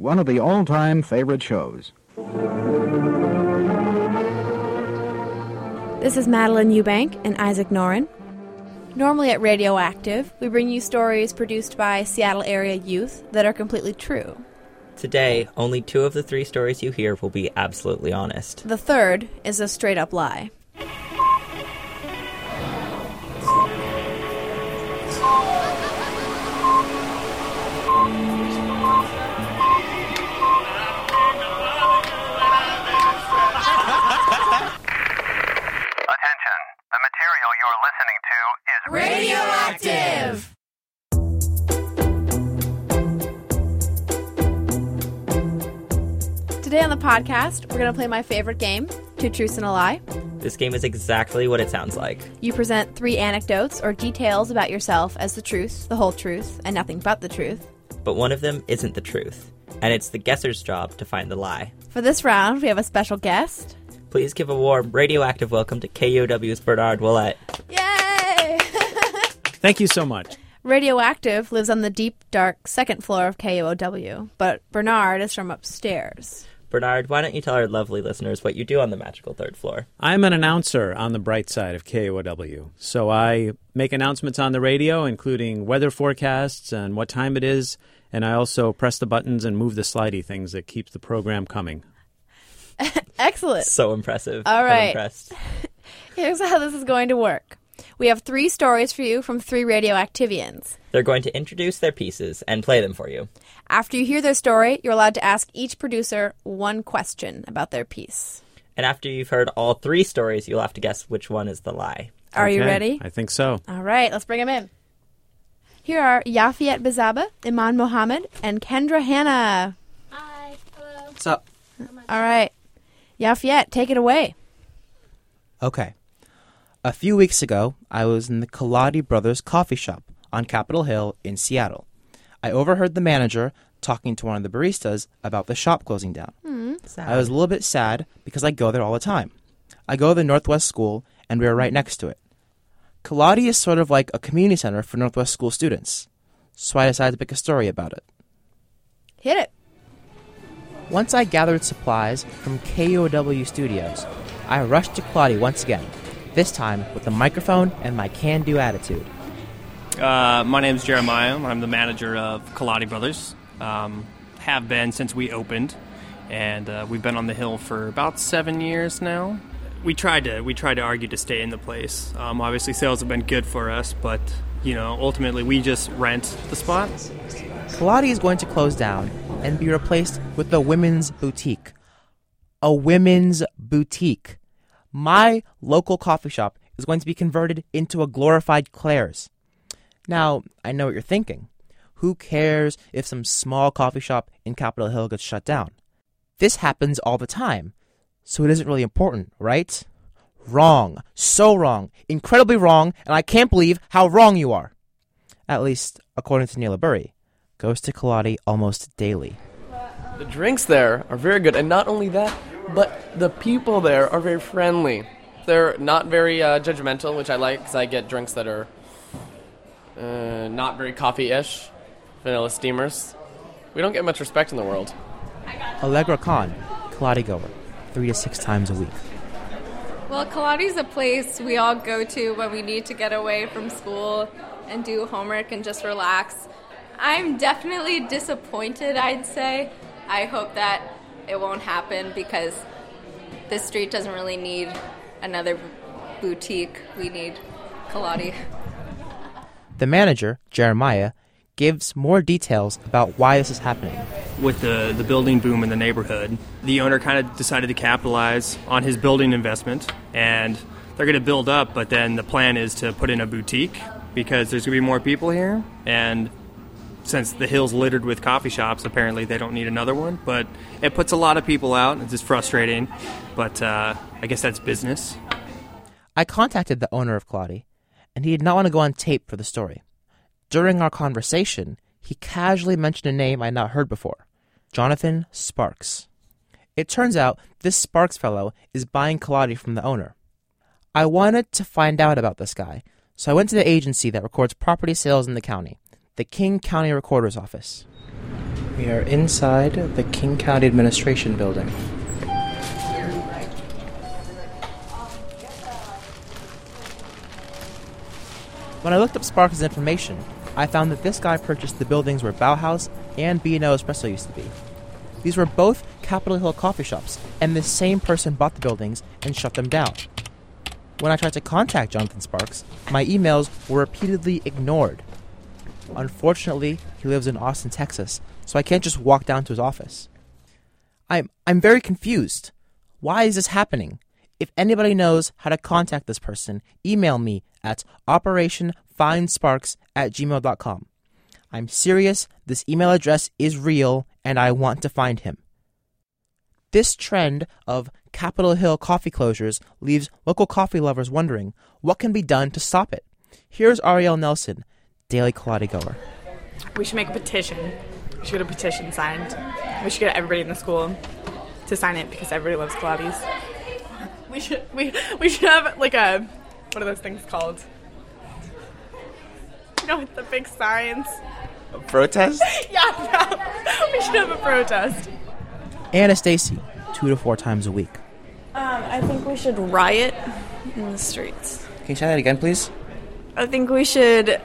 one of the all-time favorite shows. This is Madeline Eubank and Isaac Noren. Normally at Radioactive, we bring you stories produced by Seattle area youth that are completely true. Today, only 2 of the 3 stories you hear will be absolutely honest. The third is a straight-up lie. Radioactive! Today on the podcast, we're going to play my favorite game, Two Truths and a Lie. This game is exactly what it sounds like. You present 3 anecdotes or details about yourself as the truth, the whole truth, and nothing but the truth. But one of them isn't the truth, and it's the guesser's job to find the lie. For this round, we have a special guest. Please give a warm radioactive welcome to KUOW's Bernard Willett. Yay! Thank you so much. Radioactive lives on the deep, dark 2nd floor of KUOW, but Bernard is from upstairs. Bernard, why don't you tell our lovely listeners what you do on the magical 3rd floor? I'm an announcer on the bright side of KUOW. So I make announcements on the radio, including weather forecasts and what time it is, and I also press the buttons and move the slidey things that keeps the program coming. Excellent. So impressive. All right. I'm impressed. Here's how this is going to work. We have 3 stories for you from 3 Radioactivians. They're going to introduce their pieces and play them for you. After you hear their story, you're allowed to ask each producer 1 question about their piece. And after you've heard all 3 stories, you'll have to guess which one is the lie. Are you ready? I think so. All right, let's bring them in. Here are Yafiet Bezaba, Iman Mohammed, and Kendra Hanna. Hi. Hello. What's up? All right. Yafiet, take it away. Okay. A few weeks ago, I was in the Kaladi Brothers coffee shop on Capitol Hill in Seattle. I overheard the manager talking to one of the baristas about the shop closing down. I was a little bit sad because I go there all the time. I go to the Northwest School, and we are right next to it. Kaladi is sort of like a community center for Northwest School students, so I decided to pick a story about it. Hit it. Once I gathered supplies from KUOW Studios, I rushed to Kaladi once again, this time with a microphone and my can-do attitude. My name's Jeremiah. I'm the manager of Kaladi Brothers. Have been since we opened, and we've been on the Hill for about 7 years now. We tried to argue to stay in the place. Obviously, sales have been good for us, but ultimately we just rent the spot. Kaladi is going to close down and be replaced with a women's boutique. A women's boutique. My local coffee shop is going to be converted into a glorified Claire's. Now, I know what you're thinking. Who cares if some small coffee shop in Capitol Hill gets shut down? This happens all the time, so it isn't really important, right? Wrong. So wrong. Incredibly wrong, and I can't believe how wrong you are. At least, according to Neela Burry, goes to Kaladi almost daily. The drinks there are very good, and not only that, but the people there are very friendly. They're not very judgmental, which I like, because I get drinks that are not very coffee-ish, vanilla steamers. We don't get much respect in the world. Allegra Khan, Kaladi goer, 3 to 6 times a week. Well, Kaladi's a place we all go to when we need to get away from school and do homework and just relax. I'm definitely disappointed, I'd say. I hope that it won't happen because this street doesn't really need another boutique. We need Kaladi. The manager, Jeremiah, gives more details about why this is happening. With the building boom in the neighborhood, the owner kind of decided to capitalize on his building investment, and they're going to build up, but then the plan is to put in a boutique because there's going to be more people here, and since the Hill's littered with coffee shops, apparently they don't need another one, but it puts a lot of people out. It's just frustrating, but I guess that's business. I contacted the owner of Kaladi, and he did not want to go on tape for the story. During our conversation, he casually mentioned a name I had not heard before, Jonathan Sparks. It turns out this Sparks fellow is buying Kaladi from the owner. I wanted to find out about this guy, so I went to the agency that records property sales in the county, the King County Recorder's Office. We are inside the King County Administration Building. When I looked up Sparks' information, I found that this guy purchased the buildings where Bauhaus and B&O Espresso used to be. These were both Capitol Hill coffee shops, and the same person bought the buildings and shut them down. When I tried to contact Jonathan Sparks, my emails were repeatedly ignored. Unfortunately, he lives in Austin, Texas, so I can't just walk down to his office. I'm very confused. Why is this happening? If anybody knows how to contact this person, email me at operationfindsparks@gmail.com. I'm serious, this email address is real, and I want to find him. This trend of Capitol Hill coffee closures leaves local coffee lovers wondering what can be done to stop it. Here's Ariel Nelson, Daily Kaladi Goer. We should make a petition. We should get a petition signed. We should get everybody in the school to sign it because everybody loves Pilates. We should have like a, what are those things called? You know, the big signs. A protest? Yeah, we should have a protest. Anna Stacy, 2 to 4 times a week. I think we should riot in the streets. Can you say that again, please? I think we should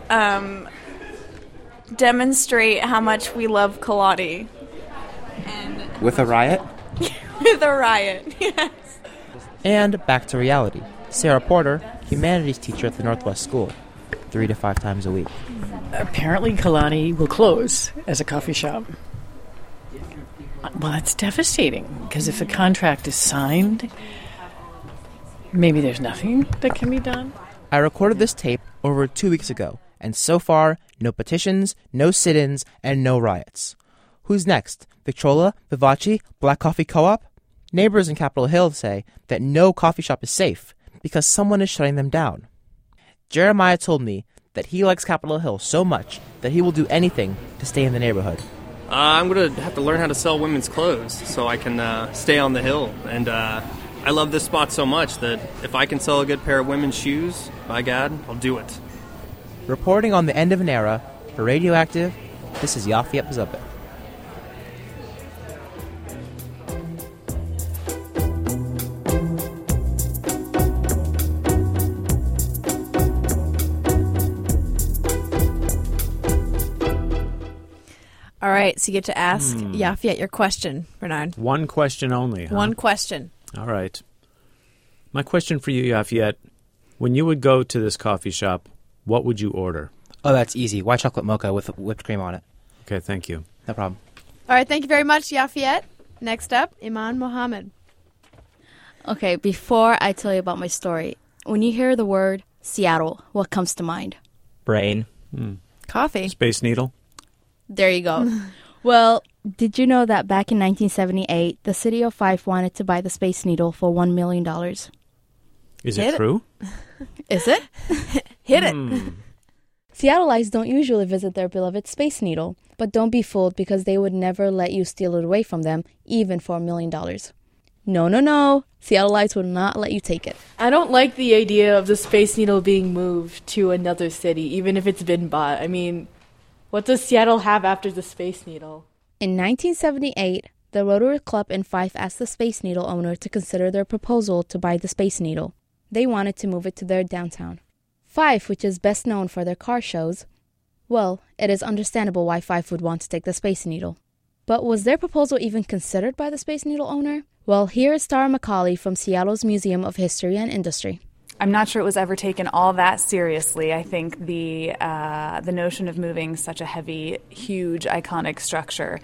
demonstrate how much we love Kaladi. And With a riot? with a riot, yes. And back to reality. Sarah Porter, humanities teacher at the Northwest School, 3 to 5 times a week. Apparently Kalani will close as a coffee shop. Well, that's devastating, because if a contract is signed, maybe there's nothing that can be done. I recorded this tape over 2 weeks ago, and so far, no petitions, no sit-ins, and no riots. Who's next? Victrola, Vivace, Black Coffee Co-op? Neighbors in Capitol Hill say that no coffee shop is safe because someone is shutting them down. Jeremiah told me that he likes Capitol Hill so much that he will do anything to stay in the neighborhood. I'm going to have to learn how to sell women's clothes so I can stay on the hill. And I love this spot so much that if I can sell a good pair of women's shoes, by God, I'll do it. Reporting on the end of an era, for Radioactive, this is Yafayette Bezubit. All right, so you get to ask Yafayette your question, Bernard. One question only, huh? One question. All right. My question for you, Yafayette, when you would go to this coffee shop, what would you order? Oh, that's easy. White chocolate mocha with whipped cream on it. Okay, thank you. No problem. All right, thank you very much, Yafayette. Next up, Iman Mohammed. Okay, before I tell you about my story, when you hear the word Seattle, what comes to mind? Brain. Coffee. Space Needle. There you go. Well, did you know that back in 1978, the city of Fife wanted to buy the Space Needle for $1 million? Is it true? Is it? Hit it. Seattleites don't usually visit their beloved Space Needle, but don't be fooled because they would never let you steal it away from them, even for $1 million. No. Seattleites would not let you take it. I don't like the idea of the Space Needle being moved to another city, even if it's been bought. I mean, what does Seattle have after the Space Needle? In 1978, the Rotary Club in Fife asked the Space Needle owner to consider their proposal to buy the Space Needle. They wanted to move it to their downtown. Fife, which is best known for their car shows, well, it is understandable why Fife would want to take the Space Needle. But was their proposal even considered by the Space Needle owner? Well, here is Tara McCauley from Seattle's Museum of History and Industry. I'm not sure it was ever taken all that seriously. I think the notion of moving such a heavy, huge, iconic structure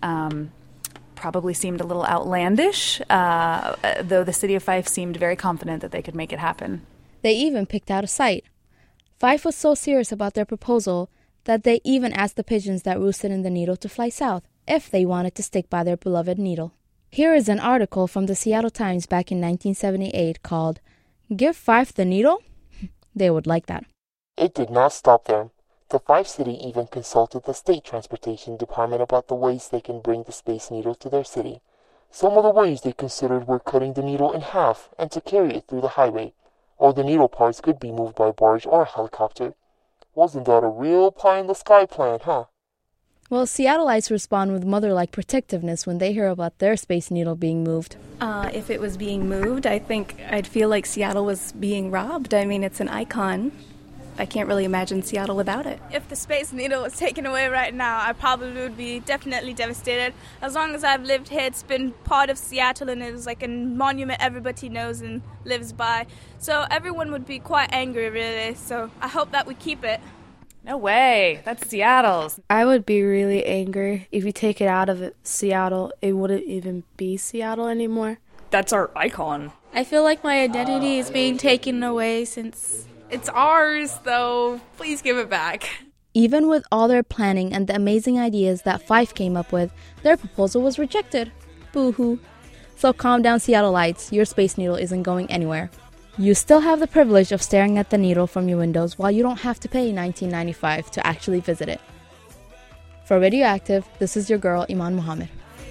probably seemed a little outlandish, though the city of Fife seemed very confident that they could make it happen. They even picked out a site. Fife was so serious about their proposal that they even asked the pigeons that roosted in the Needle to fly south if they wanted to stick by their beloved Needle. Here is an article from the Seattle Times back in 1978 called "Give Fife the Needle?" They would like that. It did not stop there. The Fife City even consulted the State Transportation Department about the ways they can bring the Space Needle to their city. Some of the ways they considered were cutting the needle in half and to carry it through the highway, or the needle parts could be moved by barge or helicopter. Wasn't that a real pie-in-the-sky plan, huh? Well, Seattleites respond with mother-like protectiveness when they hear about their Space Needle being moved. If it was being moved, I think I'd feel like Seattle was being robbed. I mean, it's an icon. I can't really imagine Seattle without it. If the Space Needle was taken away right now, I probably would be definitely devastated. As long as I've lived here, it's been part of Seattle, and it's like a monument everybody knows and lives by. So everyone would be quite angry, really. So I hope that we keep it. No way. That's Seattle's. I would be really angry if you take it out of Seattle. It wouldn't even be Seattle anymore. That's our icon. I feel like my identity is being taken away since it's ours, though. Please give it back. Even with all their planning and the amazing ideas that Fife came up with, their proposal was rejected. Boo-hoo. So calm down, Seattleites. Your Space Needle isn't going anywhere. You still have the privilege of staring at the needle from your windows while you don't have to pay $19.95 to actually visit it. For Radioactive, this is your girl, Iman Muhammad.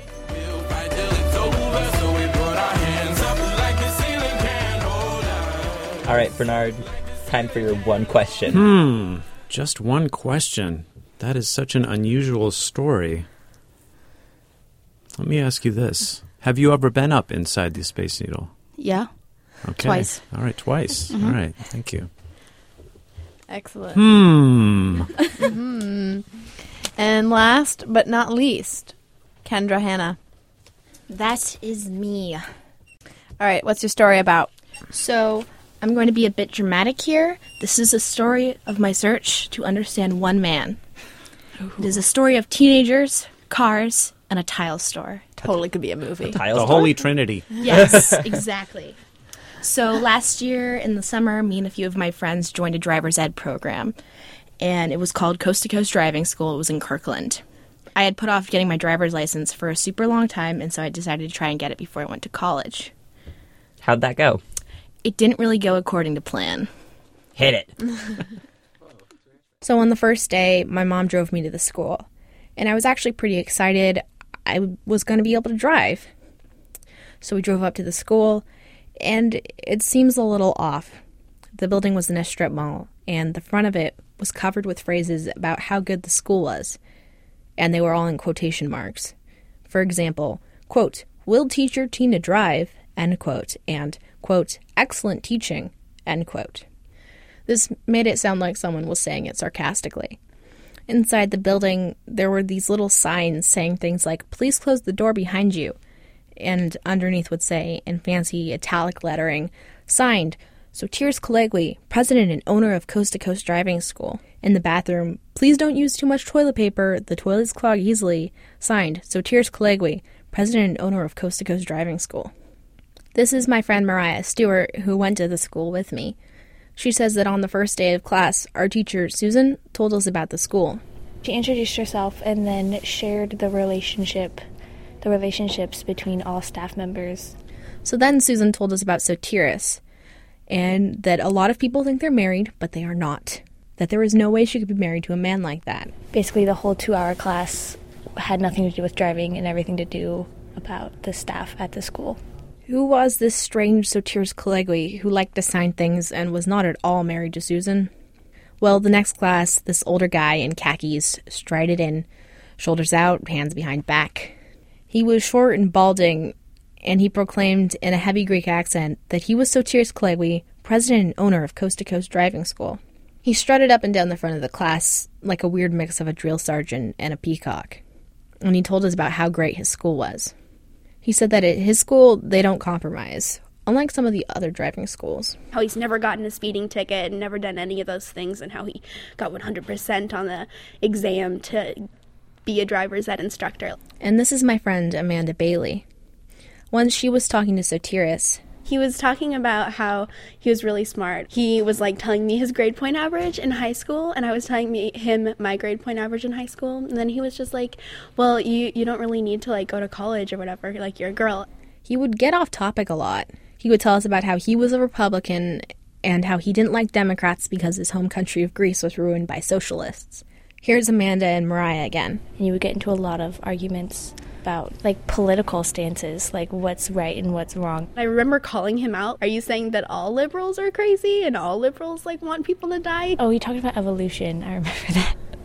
All right, Bernard, time for your one question. Just one question. That is such an unusual story. Let me ask you this. Have you ever been up inside the Space Needle? Yeah. Okay. Twice. All right, twice. Mm-hmm. All right, thank you. Excellent. And last but not least, Kendra Hannah. That is me. All right, what's your story about? So, I'm going to be a bit dramatic here. This is a story of my search to understand one man. It is a story of teenagers, cars, and a tile store. Totally could be a movie. The Holy Trinity. Yes, exactly. So last year in the summer, me and a few of my friends joined a driver's ed program, and it was called Coast to Coast Driving School. It was in Kirkland. I had put off getting my driver's license for a super long time, and so I decided to try and get it before I went to college. How'd that go? It didn't really go according to plan. Hit it. So on the first day, my mom drove me to the school, and I was actually pretty excited. I was going to be able to drive. So we drove up to the school, and it seems a little off. The building was in a strip mall, and the front of it was covered with phrases about how good the school was, and they were all in quotation marks. For example, quote, "will teach your teen to drive," end quote, and, quote, "excellent teaching," end quote. This made it sound like someone was saying it sarcastically. Inside the building, there were these little signs saying things like, "please close the door behind you," and underneath would say, in fancy italic lettering, "Signed, Sotiris Calegui, president and owner of Coast to Coast Driving School." In the bathroom, "please don't use too much toilet paper, the toilets clog easily." Signed, Sotiris Calegui, president and owner of Coast to Coast Driving School. This is my friend Mariah Stewart, who went to the school with me. She says that on the first day of class, our teacher, Susan, told us about the school. She introduced herself and then shared the relationships between all staff members. So then Susan told us about Sotiris, and that a lot of people think they're married, but they are not. That there is no way she could be married to a man like that. Basically, the whole 2-hour class had nothing to do with driving and everything to do about the staff at the school. Who was this strange Sotiris Calegui who liked to sign things and was not at all married to Susan? Well, the next class, this older guy in khakis strided in, shoulders out, hands behind back. He was short and balding, and he proclaimed in a heavy Greek accent that he was Sotiris Calegui, president and owner of Coast to Coast Driving School. He strutted up and down the front of the class like a weird mix of a drill sergeant and a peacock, and he told us about how great his school was. He said that at his school, they don't compromise, unlike some of the other driving schools. How he's never gotten a speeding ticket and never done any of those things, and how he got 100% on the exam to be a driver's ed instructor. And this is my friend Amanda Bailey. Once she was talking to Sotiris. He was talking about how he was really smart. He was like telling me his grade point average in high school, and I was telling him my grade point average in high school. And then he was just like, well, you don't really need to like go to college or whatever, like you're a girl. He would get off topic a lot. He would tell us about how he was a Republican and how he didn't like Democrats because his home country of Greece was ruined by socialists. Here's Amanda and Mariah again. And you would get into a lot of arguments about like political stances, like what's right and what's wrong. I remember calling him out. Are you saying that all liberals are crazy and all liberals like want people to die? Oh, you talked about evolution. I remember that.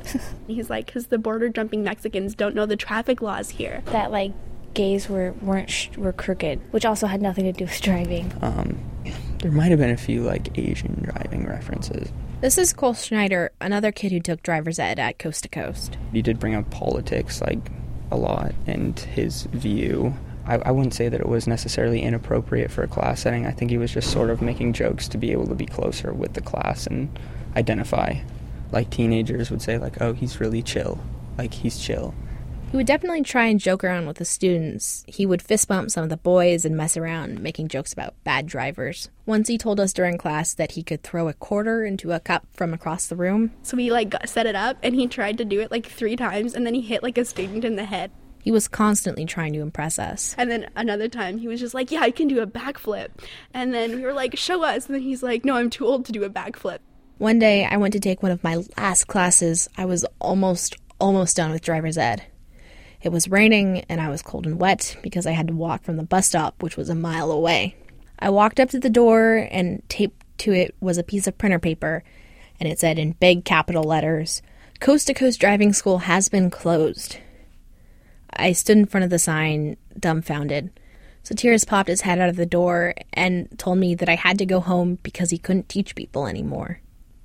And he's like, because the border jumping Mexicans don't know the traffic laws here. That, like, gays were crooked, which also had nothing to do with driving. There might have been a few, like, Asian driving references. This is Cole Schneider, another kid who took driver's ed at Coast to Coast. He did bring up politics, like, a lot, and his view. I wouldn't say that it was necessarily inappropriate for a class setting. I think he was just sort of making jokes to be able to be closer with the class and identify. Like teenagers would say, like, oh, he's really chill. Like, he's chill. He would definitely try and joke around with the students. He would fist bump some of the boys and mess around, making jokes about bad drivers. Once he told us during class that he could throw a quarter into a cup from across the room. So we, like, set it up, and he tried to do it, like, 3 times, and then he hit, like, a student in the head. He was constantly trying to impress us. And then another time, he was just like, yeah, I can do a backflip. And then we were like, show us. And then he's like, no, I'm too old to do a backflip. One day, I went to take one of my last classes. I was almost done with driver's ed. It was raining, and I was cold and wet because I had to walk from the bus stop, which was a mile away. I walked up to the door, and taped to it was a piece of printer paper, and it said in big capital letters, Coast to Coast Driving School has been closed. I stood in front of the sign, dumbfounded. Sotiris popped his head out of the door and told me that I had to go home because he couldn't teach people anymore.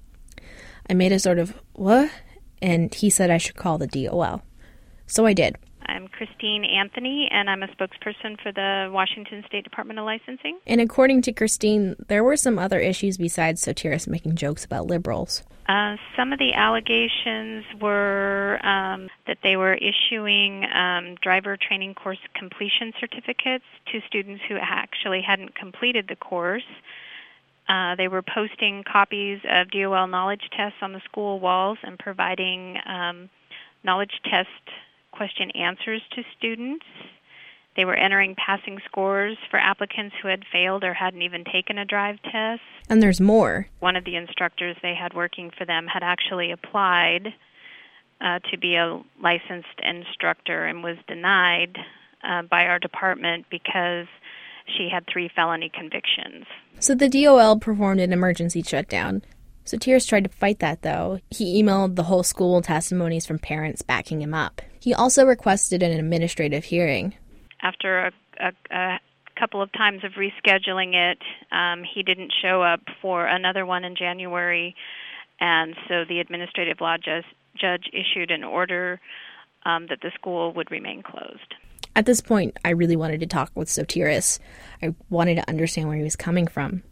I made a sort of, what? And he said I should call the DOL. So I did. I'm Christine Anthony, and I'm a spokesperson for the Washington State Department of Licensing. And according to Christine, there were some other issues besides Sotiris making jokes about liberals. Some of the allegations were that they were issuing driver training course completion certificates to students who actually hadn't completed the course. They were posting copies of DOL knowledge tests on the school walls and providing knowledge test question answers to students. They were entering passing scores for applicants who had failed or hadn't even taken a drive test. And there's more. One of the instructors they had working for them had actually applied to be a licensed instructor and was denied by our department because she had 3 felony convictions. So the DOL performed an emergency shutdown. Sotiris tried to fight that, though. He emailed the whole school testimonies from parents backing him up. He also requested an administrative hearing. After a couple of times of rescheduling it, he didn't show up for another one in January, and so the administrative law judge issued an order that the school would remain closed. At this point, I really wanted to talk with Sotiris. I wanted to understand where he was coming from.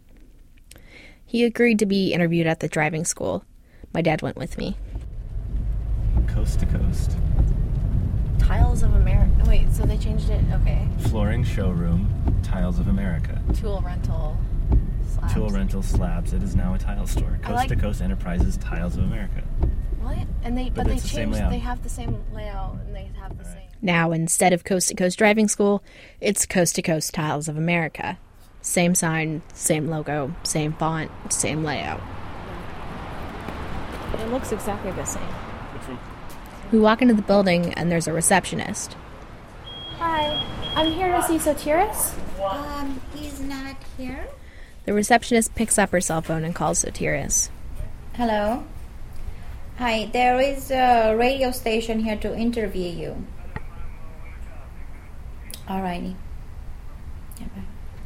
He agreed to be interviewed at the driving school. My dad went with me. Coast to Coast. Tiles of America. Wait, so they changed it? Okay. Flooring showroom, Tiles of America. Tool rental slabs. Tool rental slabs. It is now a tile store. Coast to Coast Enterprises, Tiles of America. What? And they changed. They have the same layout, and they have the same. Now, instead of Coast to Coast Driving School, it's Coast to Coast Tiles of America. Same sign, same logo, same font, same layout. It looks exactly the same. We walk into the building, and there's a receptionist. Hi, I'm here to see Sotiris. He's not here. The receptionist picks up her cell phone and calls Sotiris. Hello. Hi, there is a radio station here to interview you. Alrighty. Yeah, bye.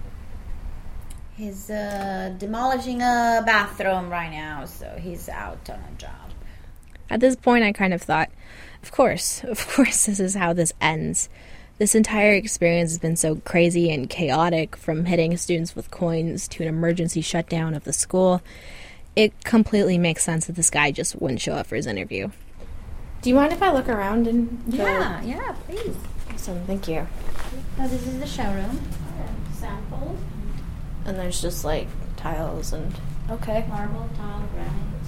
He's demolishing a bathroom right now, so he's out on a job. At this point, I kind of thought, of course, this is how this ends. This entire experience has been so crazy and chaotic, from hitting students with coins to an emergency shutdown of the school. It completely makes sense that this guy just wouldn't show up for his interview. Do you mind if I look around? Yeah, please. Awesome, thank you. Now this is the showroom. Sample. And there's just like tiles and... Okay. Marble, tile, granite.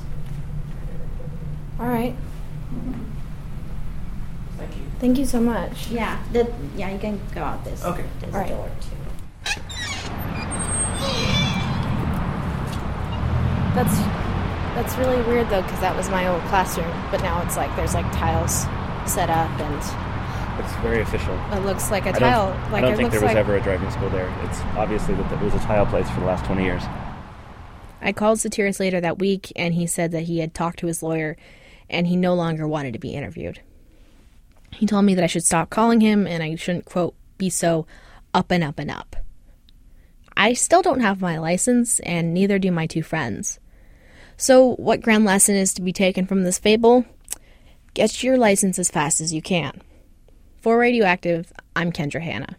All right. Mm-hmm. Thank you. Thank you so much. Yeah, you can go out this door too. That's really weird though, because that was my old classroom, but now it's like there's like tiles set up and... It's very official. It looks like a tile. I don't think there was ever a driving school there. It's obviously that it was a tile place for the last 20 years. I called Sotiris later that week, and he said that he had talked to his lawyer, and he no longer wanted to be interviewed. He told me that I should stop calling him and I shouldn't, quote, be so up and up and up. I still don't have my license, and neither do my two friends. So what grand lesson is to be taken from this fable? Get your license as fast as you can. For Radioactive, I'm Kendra Hanna.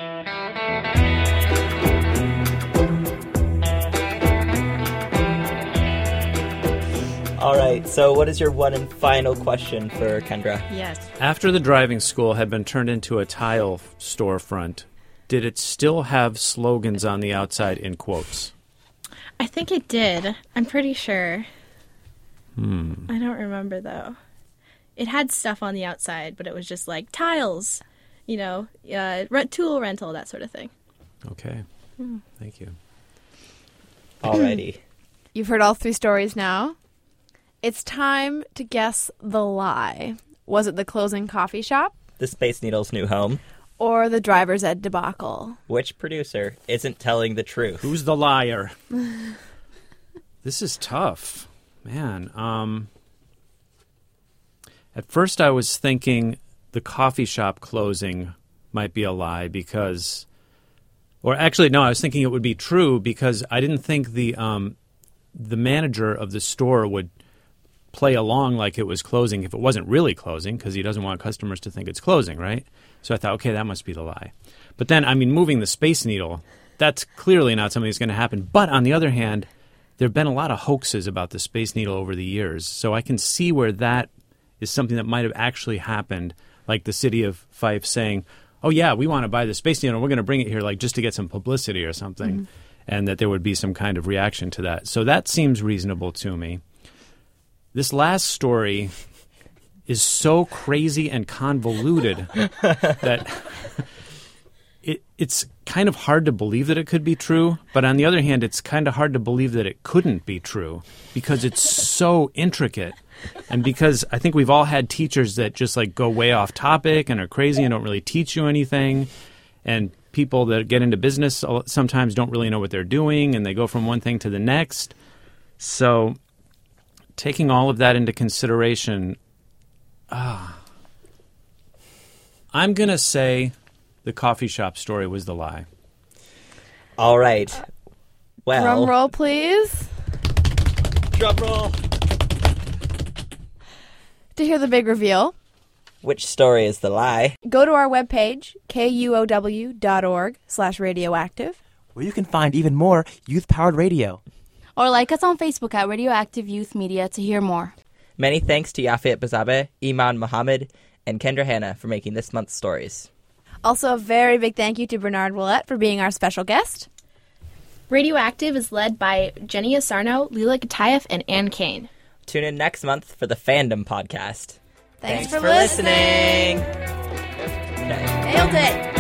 All right, so what is your one and final question for Kendra? Yes. After the driving school had been turned into a tile storefront, did it still have slogans on the outside in quotes? I think it did. I'm pretty sure. I don't remember, though. It had stuff on the outside, but it was just like tiles, tool rental, that sort of thing. Okay. Thank you. Alrighty. You've heard all 3 stories now. It's time to guess the lie. Was it the closing coffee shop? The Space Needle's new home. Or the driver's ed debacle? Which producer isn't telling the truth? Who's the liar? This is tough. Man. At first I was thinking the coffee shop closing might be a lie because... Or actually, no, I was thinking it would be true because I didn't think the manager of the store would play along like it was closing if it wasn't really closing, because he doesn't want customers to think it's closing, right? So I thought, okay, that must be the lie. But then, moving the Space Needle, that's clearly not something that's going to happen. But on the other hand, there have been a lot of hoaxes about the Space Needle over the years, so I can see where that is something that might have actually happened, like the city of Fife saying, oh yeah, we want to buy the Space Needle, and we're going to bring it here just to get some publicity or something, and that there would be some kind of reaction to that. So that seems reasonable to me. This last story is so crazy and convoluted that it's kind of hard to believe that it could be true. But on the other hand, it's kind of hard to believe that it couldn't be true because it's so intricate. And because I think we've all had teachers that just go way off topic and are crazy and don't really teach you anything. And people that get into business sometimes don't really know what they're doing and they go from one thing to the next. So... taking all of that into consideration, I'm going to say the coffee shop story was the lie. All right. Well... Drum roll, please. Drum roll. To hear the big reveal. Which story is the lie? Go to our webpage, kuow.org/radioactive. Where you can find even more youth-powered radio. Or like us on Facebook at Radioactive Youth Media to hear more. Many thanks to Yafet Bazabe, Iman Mohammed, and Kendra Hanna for making this month's stories. Also, a very big thank you to Bernard Willett for being our special guest. Radioactive is led by Jenny Asarno, Lila Katayev, and Ann Kane. Tune in next month for the Fandom Podcast. Thanks for listening. Okay. Nailed it.